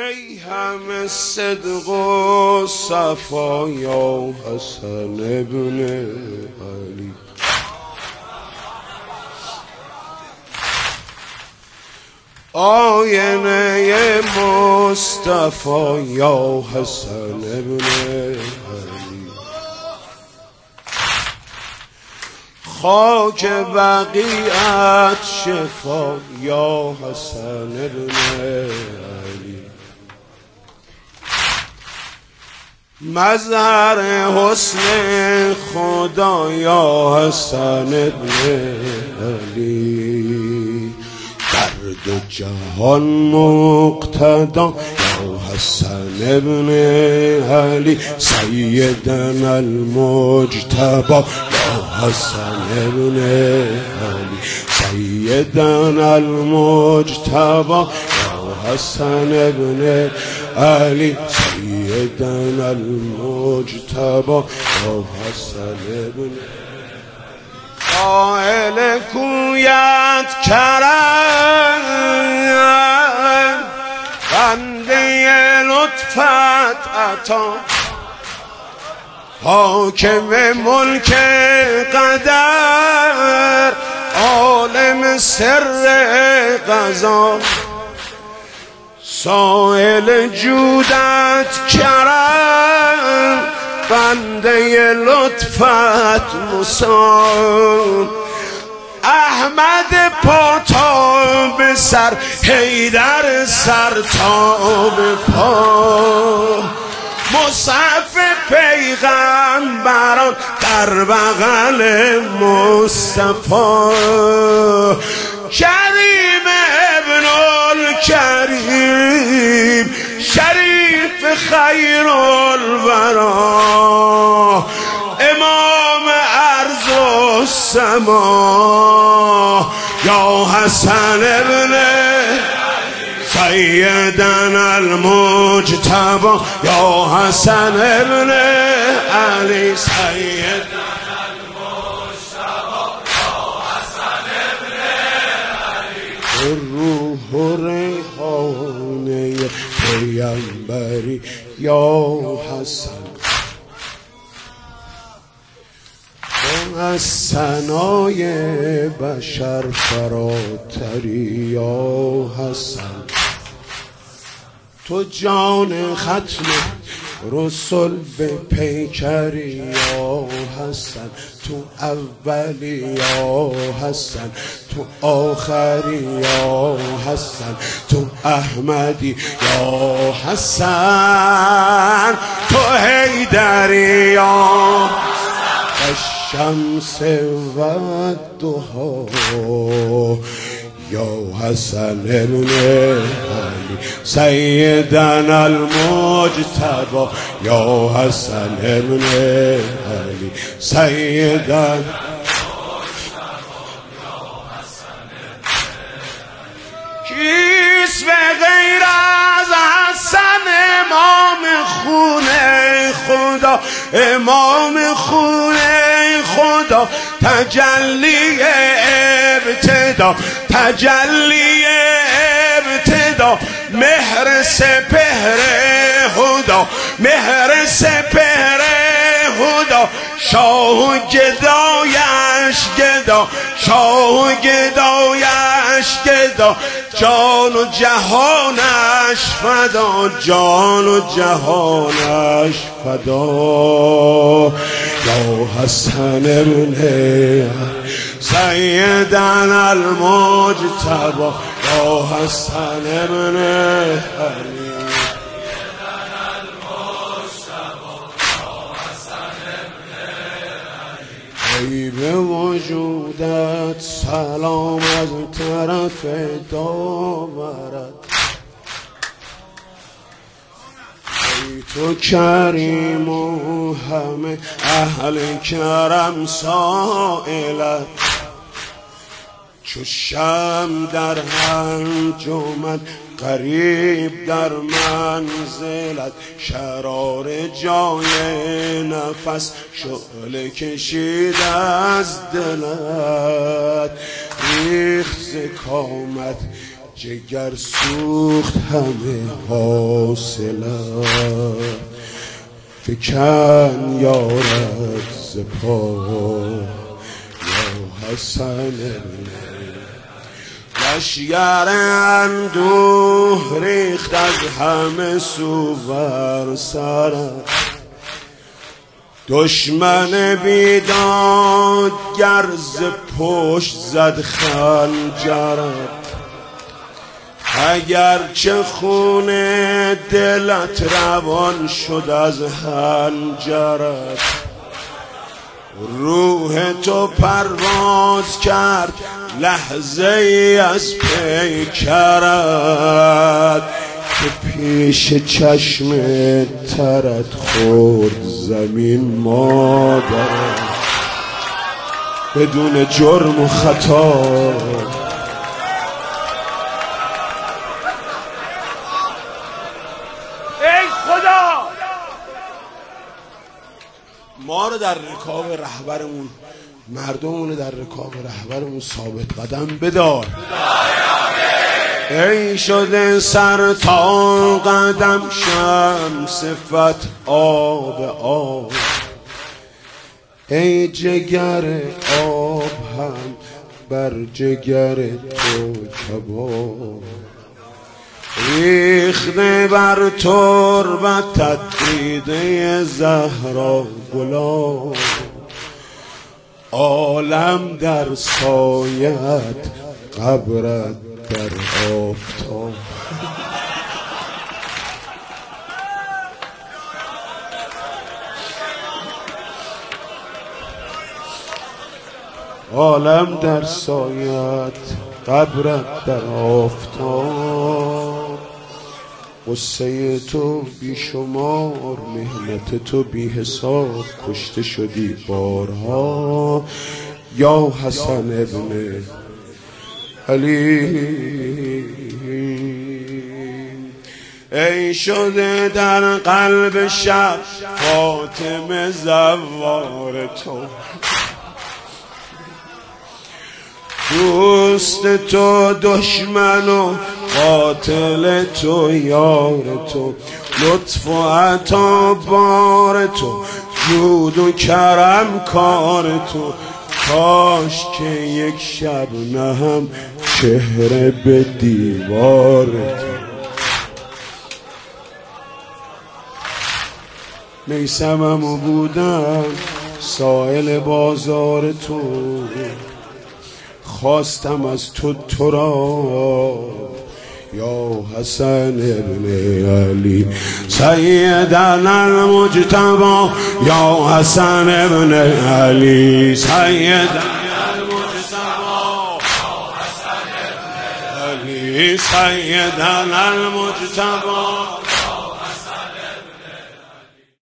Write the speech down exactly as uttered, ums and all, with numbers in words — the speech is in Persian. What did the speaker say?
ای همه صدق و صفا یا حسن ابن علی. آینه مصطفی یا حسن ابن علی. خاک بقیت شفا یا حسن ابن علی. مظهر حسن خدا یا حسن ابن علی. در دو جهان مقتدا یا حسن ابن علی. سیدنا المجتبی یا حسن ابن علی. سیدنا المجتبی یا حسن ابن علی. سیدنا المجتبی یا حسن ابن قائل کویت کرم بنده لطفت عطا. حاکم ملک قدر عالم سر قضا. سائل جودت کرم بنده لطفت موسی. احمد پا تا به سر حیدر سر تا به پا. مصحف پیغمبران در بغل مصطفی. کریم ابن الکریم شریف خیر الورا. امام ارض و سما یا حسن ابن سیدنا المجتبی یا حسن ابن علی. سیدنا المجتبی یا حسن ابن علی. روح و ریحانه پیامبری یا حسن. از ثنای بشر فراتری یا حسن. تو جان ختم رسول به پیکری یا حسن. تو اولی یا حسن. تو آخری یا حسن. تو احمدی یا حسن. تو حیدری یا الشمس و الضحی یا حسن ابن علی. سیدنا المجتبی یا حسن ابن علی. سیدنا کیست به غیر از حسن امام خونه خدا. امام خونه خدا تجلی ابتدا. تجلی ابتدا مهر سپهر هدا. مهر سپهر هدا. شاه گدایش گدا. شاه گدایش گدا. جان و جهانش فدا. جان و جهانش فدا یا حسن ابن سیدنا المجتبی یا حسن ابن علی. ای به وجودت سلام از طرف داورت. ای تو کریم و همه اهل کرم سائلت. چو شمع در انجمن قریب در منزلت. شرار جای نفس شعله کشید از دلت. ریخت ز کامت جگر سوخت همه حاصلت، فکن یارد ز پا یا حسن لشگر اندوه ریخت از همه سو بر سرت، دشمن بیداد گرز پشت زد خنجرت، اگرچه خون دلت روان شد از حنجرت، روح تو پرواز کرد لحظه ای از پیکرت، که پیش چشم ترت خورد زمین مادرت بدون جرم و خطا. ای خدا ما رو در رکاب رهبرمون، مردمون در رکاب رهبرمون ثابت قدم بدار. ای شده سر تا قدم شم صفت آب آب، ای جگر آب هم بر جگر تو کباب، ریخته بر تربتت دیده زهرا گلاب، عالم در سایت قبرت در آفتاب. عالم در سایت قبرت در آفتاب، قصه تو بیشمار محنت تو بی حساب، کشته شدی بارها یا حسن ابن علی. ای شده در قلب شب فاطمه زوار تو، دوست تو دشمن و قاتل تو یار تو، لطف و عطا بار تو، جود و کرم کار تو، کاش که یک شب نه هم چهره به دیوار تو. میسمم بودم سائل بازار تو، خواستم از تو تو را یا حسن ابن علی، سیدنا المجتبی یا حسن ابن علی، سیدنا المجتبی یا حسن ابن علی، سیدنا المجتبی